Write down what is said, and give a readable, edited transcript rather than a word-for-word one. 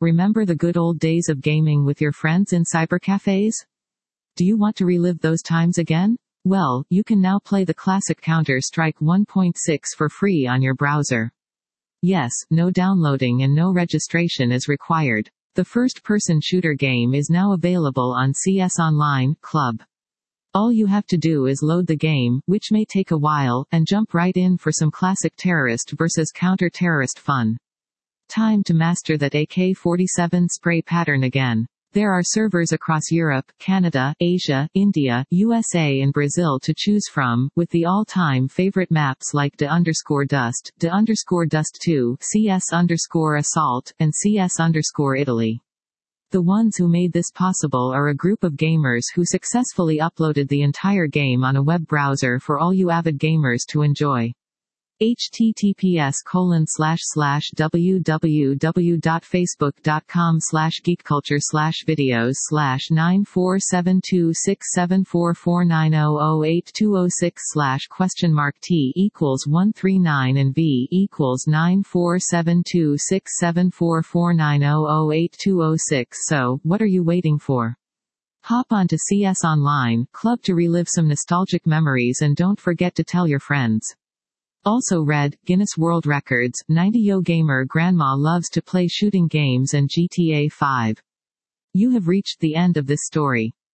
Remember the good old days of gaming with your friends in cybercafes? Do you want to relive those times again? Well, you can now play the classic Counter-Strike 1.6 for free on your browser. Yes, no downloading and no registration is required. The first-person shooter game is now available on CS Online Club. All you have to do is load the game, which may take a while, and jump right in for some classic terrorist versus counter-terrorist fun. Time to master that AK-47 spray pattern again. There are servers across Europe, Canada, Asia, India, USA and Brazil to choose from, with the all-time favorite maps like de_dust, de_dust 2, CS_assault, and CS_Italy. The ones who made this possible are a group of gamers who successfully uploaded the entire game on a web browser for all you avid gamers to enjoy. https://www.facebook.com/geekculture/videos/947267449082006/?T=139 and v=947267449082006. So, what are you waiting for? Hop onto CS Online Club to relive some nostalgic memories and don't forget to tell your friends. Also read, Guinness World Records, 90yo gamer grandma loves to play shooting games and GTA 5. You have reached the end of this story.